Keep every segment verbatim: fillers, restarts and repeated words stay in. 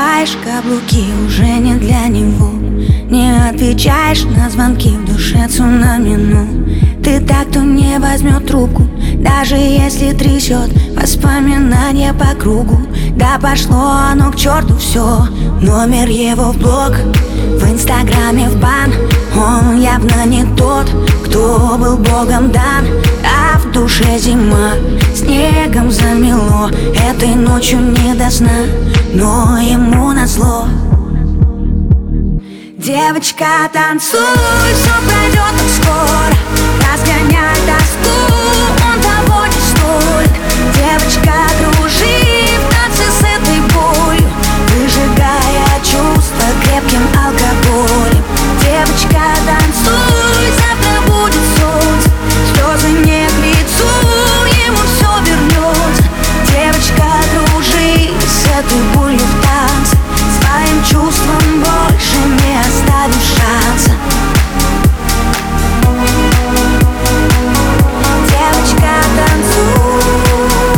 надеваешь каблуки, уже не для него. Не отвечаешь на звонки, в душе цунами, ну ты так, кто не возьмет трубку, даже если трясет воспоминания по кругу. Да пошло оно к черту все, номер его в блог, в инстаграме в бан. Он явно не тот, кто был богом дан. А в душе зима, снегом замело. Этой ночью не до сна, но ему назло. Девочка, танцуй, все пройдет так скоро. Разгоняй тоску, он того не стоит. Девочка, кружи в танце с этой болью, выжигая чувства крепким алкоголем. Девочка, танцуй, завтра будет солнце, слезы не к лицу, ему все вернется. Девочка, кружи с этой болью в танце, своим чувством больше не оставишь шанса. Девочка, танцуй.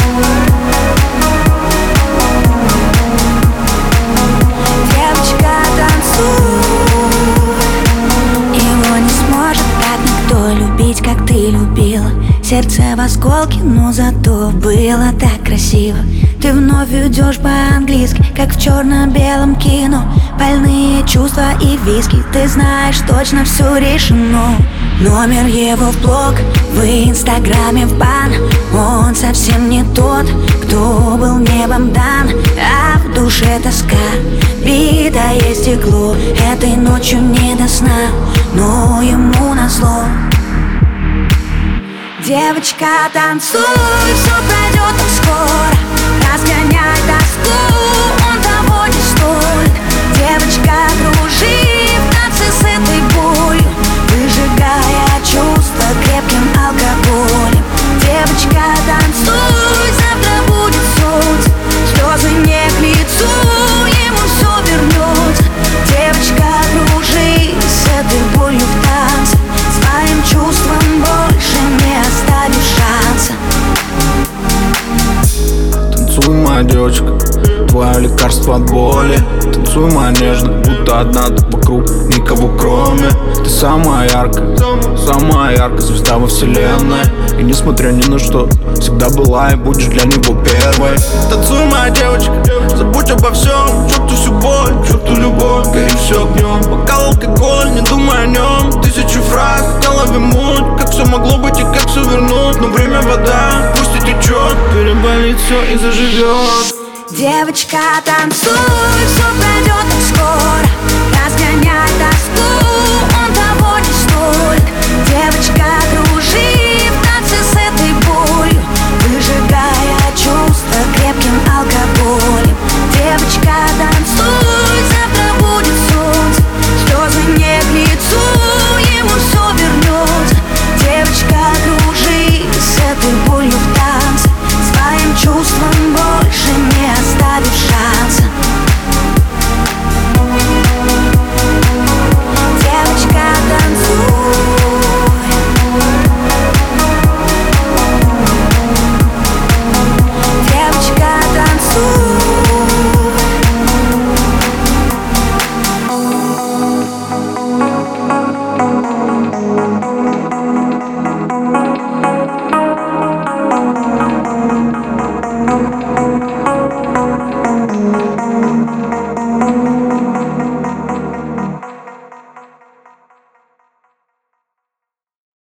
Девочка, танцуй. Его не сможет так никто любить, как ты любила. Сердце в осколке, но зато было так красиво. Ты вновь идешь по-английски, как в черно-белом кино. Больные чувства и виски, ты знаешь, точно все решено. Номер его в блог, в инстаграме в бан. Он совсем не тот, кто был небом дан. А в душе тоска, битое стекло. Этой ночью не до сна, но ему назло. Девочка, танцуй, все пройдет так скоро. Разгоняй тоску, он того не стоит. Девочка, кружи в танце с этой болью, выжигая чувства крепким алкоголем. Девочка, танцуй, завтра будет солнце, слезы не к лицу, ему все вернется. Девочка, кружи с этой болью в танце, своим чувством больше не оставишь шанса. Танцуй, моя девочка, твое лекарство от боли. Танцуй, моя нежная, будто одна ты вокруг, никого кроме. Ты самая яркая, самая яркая звезда во вселенной. И несмотря ни на что, всегда была и будешь для него первой. Танцуй, моя девочка, забудь обо всем, черту всю боль, черту любовь, гори все огнем. Бокал, алкоголь, не думай о нем. Тысячу фраз, в голове муть, как все могло быть и как все вернуть. Но время вода, пусть и течет, переболит все и заживет. Девочка, танцуй, все пройдет так скоро. Разгоняй тоску, он того не стоит. Девочка,